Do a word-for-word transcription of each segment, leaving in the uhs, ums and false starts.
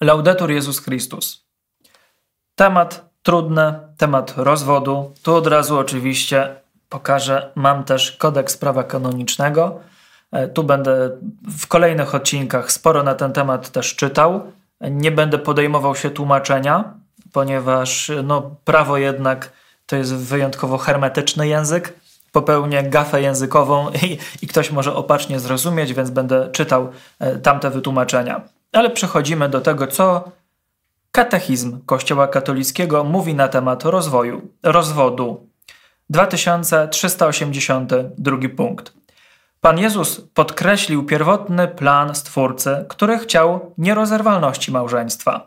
Laudetur Jezus Chrystus. Temat trudny, temat rozwodu. Tu od razu oczywiście pokażę, mam też kodeks prawa kanonicznego. Tu będę w kolejnych odcinkach sporo na ten temat też czytał. Nie będę podejmował się tłumaczenia, ponieważ no, prawo jednak to jest wyjątkowo hermetyczny język. Popełnię gafę językową i, i ktoś może opacznie zrozumieć, więc będę czytał tamte wytłumaczenia. Ale przechodzimy do tego, co katechizm Kościoła katolickiego mówi na temat rozwoju, rozwodu. dwa tysiące trzysta osiemdziesiąty drugi punkt. Pan Jezus podkreślił pierwotny plan Stwórcy, który chciał nierozerwalności małżeństwa.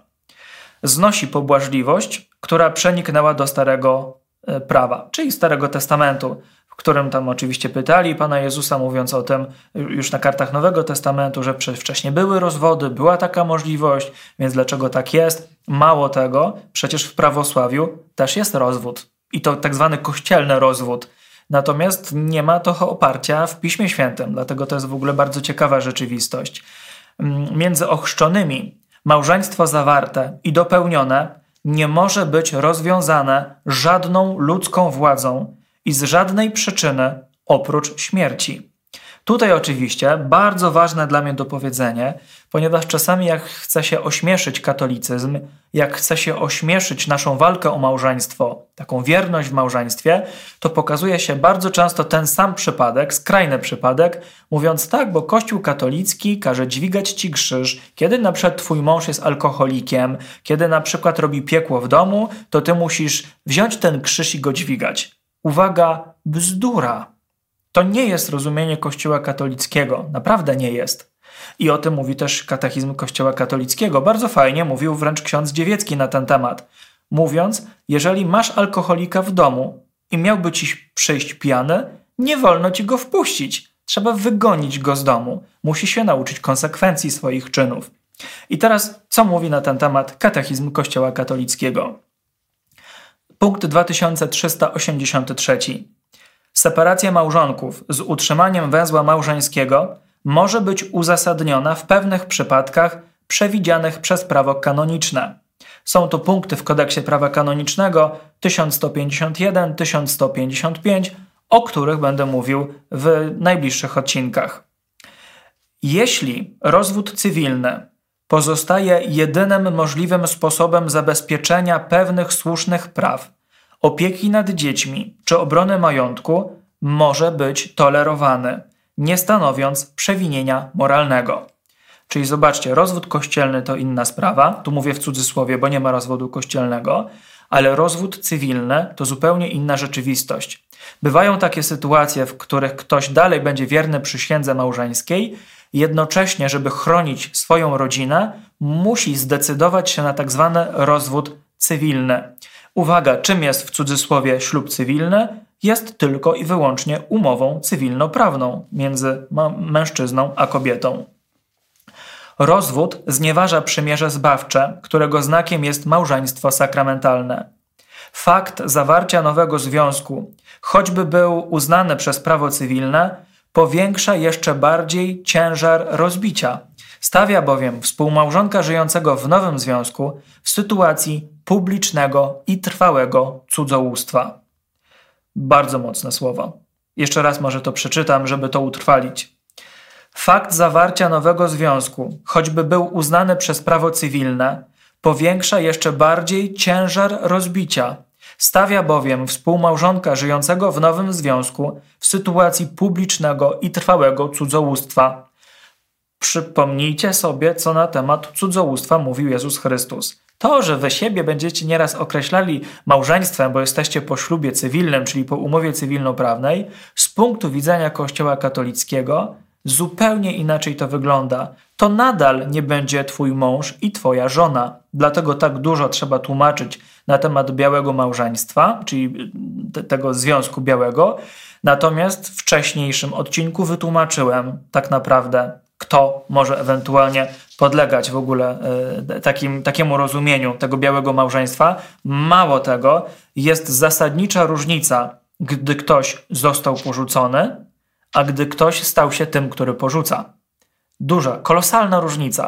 Znosi pobłażliwość, która przeniknęła do Starego Prawa, czyli Starego Testamentu, w którym tam oczywiście pytali Pana Jezusa, mówiąc o tym już na kartach Nowego Testamentu, że wcześniej były rozwody, była taka możliwość, więc dlaczego tak jest? Mało tego, przecież w prawosławiu też jest rozwód i to tak zwany kościelny rozwód. Natomiast nie ma to oparcia w Piśmie Świętym, dlatego to jest w ogóle bardzo ciekawa rzeczywistość. Między ochrzczonymi małżeństwo zawarte i dopełnione nie może być rozwiązane żadną ludzką władzą i z żadnej przyczyny oprócz śmierci. Tutaj oczywiście bardzo ważne dla mnie dopowiedzenie, ponieważ czasami jak chce się ośmieszyć katolicyzm, jak chce się ośmieszyć naszą walkę o małżeństwo, taką wierność w małżeństwie, to pokazuje się bardzo często ten sam przypadek, skrajny przypadek, mówiąc tak, bo Kościół katolicki każe dźwigać ci krzyż, kiedy na przykład twój mąż jest alkoholikiem, kiedy na przykład robi piekło w domu, to ty musisz wziąć ten krzyż i go dźwigać. Uwaga, bzdura. To nie jest rozumienie Kościoła katolickiego. Naprawdę nie jest. I o tym mówi też katechizm Kościoła katolickiego. Bardzo fajnie mówił wręcz ksiądz Dziewiecki na ten temat. Mówiąc, jeżeli masz alkoholika w domu i miałby ci przyjść pijany, nie wolno ci go wpuścić. Trzeba wygonić go z domu. Musi się nauczyć konsekwencji swoich czynów. I teraz co mówi na ten temat katechizm Kościoła katolickiego? Punkt dwa tysiące trzysta osiemdziesiąty trzeci. Separacja małżonków z utrzymaniem węzła małżeńskiego może być uzasadniona w pewnych przypadkach przewidzianych przez prawo kanoniczne. Są to punkty w kodeksie prawa kanonicznego tysiąc sto pięćdziesiąt jeden, tysiąc sto pięćdziesiąt pięć, o których będę mówił w najbliższych odcinkach. Jeśli rozwód cywilny pozostaje jedynym możliwym sposobem zabezpieczenia pewnych słusznych praw, opieki nad dziećmi czy obrony majątku, może być tolerowany, nie stanowiąc przewinienia moralnego. Czyli zobaczcie, rozwód kościelny to inna sprawa, tu mówię w cudzysłowie, bo nie ma rozwodu kościelnego, ale rozwód cywilny to zupełnie inna rzeczywistość. Bywają takie sytuacje, w których ktoś dalej będzie wierny przysiędze małżeńskiej, jednocześnie, żeby chronić swoją rodzinę, musi zdecydować się na tak zwany rozwód cywilny. Uwaga, czym jest w cudzysłowie ślub cywilny? Jest tylko i wyłącznie umową cywilnoprawną między mężczyzną a kobietą. Rozwód znieważa przymierze zbawcze, którego znakiem jest małżeństwo sakramentalne. Fakt zawarcia nowego związku, choćby był uznany przez prawo cywilne, powiększa jeszcze bardziej ciężar rozbicia. Stawia bowiem współmałżonka żyjącego w nowym związku w sytuacji publicznego i trwałego cudzołóstwa. Bardzo mocne słowo. Jeszcze raz może to przeczytam, żeby to utrwalić. Fakt zawarcia nowego związku, choćby był uznany przez prawo cywilne, powiększa jeszcze bardziej ciężar rozbicia. Stawia bowiem współmałżonka żyjącego w nowym związku w sytuacji publicznego i trwałego cudzołóstwa. Przypomnijcie sobie, co na temat cudzołóstwa mówił Jezus Chrystus. To, że wy siebie będziecie nieraz określali małżeństwem, bo jesteście po ślubie cywilnym, czyli po umowie cywilnoprawnej, z punktu widzenia Kościoła katolickiego zupełnie inaczej to wygląda. To nadal nie będzie twój mąż i twoja żona. Dlatego tak dużo trzeba tłumaczyć na temat białego małżeństwa, czyli te, tego związku białego. Natomiast w wcześniejszym odcinku wytłumaczyłem tak naprawdę, kto może ewentualnie podlegać w ogóle y, takim, takiemu rozumieniu tego białego małżeństwa. Mało tego, jest zasadnicza różnica, gdy ktoś został porzucony, a gdy ktoś stał się tym, który porzuca. Duża, kolosalna różnica.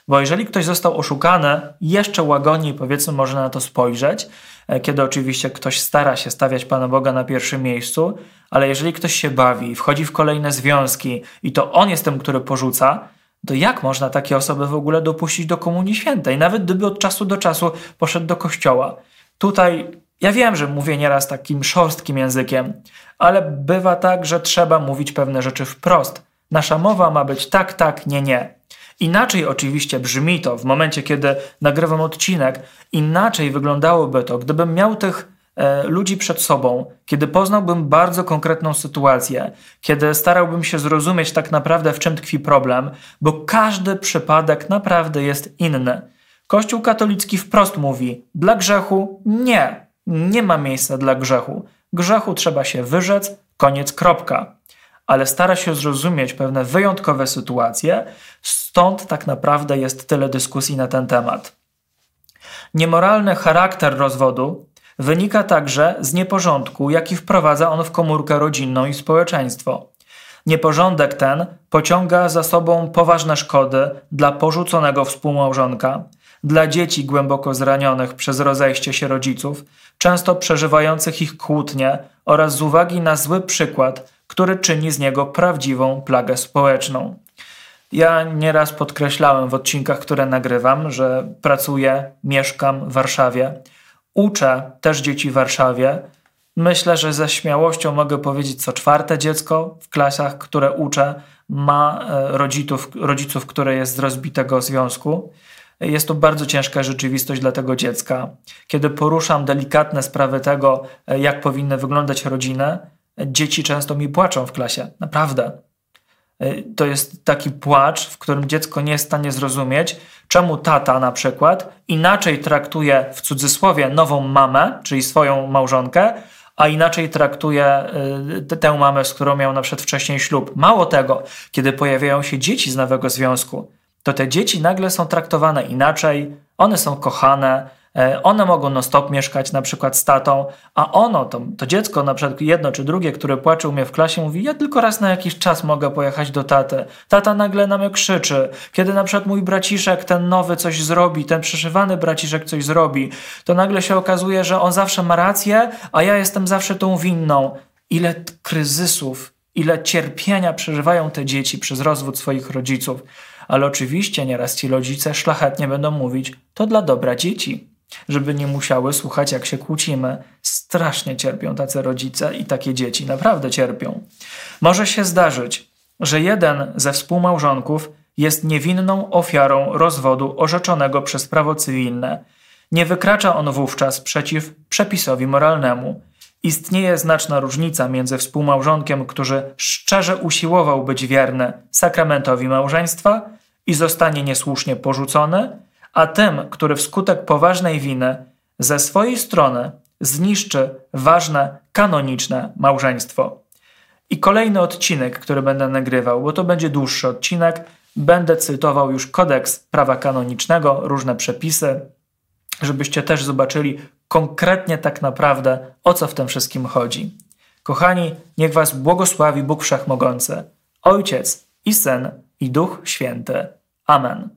Bo jeżeli ktoś został oszukany, jeszcze łagodniej powiedzmy można na to spojrzeć, kiedy oczywiście ktoś stara się stawiać Pana Boga na pierwszym miejscu, ale jeżeli ktoś się bawi, wchodzi w kolejne związki i to on jest tym, który porzuca, to jak można takie osoby w ogóle dopuścić do Komunii Świętej? Nawet gdyby od czasu do czasu poszedł do kościoła. Tutaj ja wiem, że mówię nieraz takim szorstkim językiem, ale bywa tak, że trzeba mówić pewne rzeczy wprost. Nasza mowa ma być tak, tak, nie, nie. Inaczej oczywiście brzmi to w momencie, kiedy nagrywam odcinek, inaczej wyglądałoby to, gdybym miał tych e, ludzi przed sobą, kiedy poznałbym bardzo konkretną sytuację, kiedy starałbym się zrozumieć tak naprawdę, w czym tkwi problem, bo każdy przypadek naprawdę jest inny. Kościół katolicki wprost mówi, dla grzechu nie, nie ma miejsca dla grzechu. Grzechu trzeba się wyrzec, koniec, kropka. Ale stara się zrozumieć pewne wyjątkowe sytuacje, stąd tak naprawdę jest tyle dyskusji na ten temat. Niemoralny charakter rozwodu wynika także z nieporządku, jaki wprowadza on w komórkę rodzinną i społeczeństwo. Nieporządek ten pociąga za sobą poważne szkody dla porzuconego współmałżonka, dla dzieci głęboko zranionych przez rozejście się rodziców, często przeżywających ich kłótnie oraz z uwagi na zły przykład, który czyni z niego prawdziwą plagę społeczną. Ja nieraz podkreślałem w odcinkach, które nagrywam, że pracuję, mieszkam w Warszawie. Uczę też dzieci w Warszawie. Myślę, że ze śmiałością mogę powiedzieć, co czwarte dziecko w klasach, które uczę, ma rodziców, rodziców, które jest z rozbitego związku. Jest to bardzo ciężka rzeczywistość dla tego dziecka. Kiedy poruszam delikatne sprawy tego, jak powinny wyglądać rodziny, dzieci często mi płaczą w klasie. Naprawdę. To jest taki płacz, w którym dziecko nie jest w stanie zrozumieć, czemu tata na przykład inaczej traktuje w cudzysłowie nową mamę, czyli swoją małżonkę, a inaczej traktuje y, tę mamę, z którą miał na przykład wcześniej ślub. Mało tego, kiedy pojawiają się dzieci z nowego związku, to te dzieci nagle są traktowane inaczej, one są kochane, one mogą non-stop mieszkać na przykład z tatą, a ono, to, to dziecko, na przykład jedno czy drugie, które płacze u mnie w klasie, mówi, ja tylko raz na jakiś czas mogę pojechać do taty. Tata nagle na mnie krzyczy. Kiedy na przykład mój braciszek, ten nowy coś zrobi, ten przyszywany braciszek coś zrobi, to nagle się okazuje, że on zawsze ma rację, a ja jestem zawsze tą winną. Ile kryzysów, ile cierpienia przeżywają te dzieci przez rozwód swoich rodziców. Ale oczywiście nieraz ci rodzice szlachetnie będą mówić, to dla dobra dzieci, żeby nie musiały słuchać, jak się kłócimy. Strasznie cierpią tacy rodzice i takie dzieci, naprawdę cierpią. Może się zdarzyć, że jeden ze współmałżonków jest niewinną ofiarą rozwodu orzeczonego przez prawo cywilne. Nie wykracza on wówczas przeciw przepisowi moralnemu. Istnieje znaczna różnica między współmałżonkiem, który szczerze usiłował być wierny sakramentowi małżeństwa i zostanie niesłusznie porzucony, a tym, który wskutek poważnej winy ze swojej strony zniszczy ważne, kanoniczne małżeństwo. I kolejny odcinek, który będę nagrywał, bo to będzie dłuższy odcinek, będę cytował już kodeks prawa kanonicznego, różne przepisy, żebyście też zobaczyli konkretnie tak naprawdę, o co w tym wszystkim chodzi. Kochani, niech was błogosławi Bóg Wszechmogący, Ojciec i Syn i Duch Święty. Amen.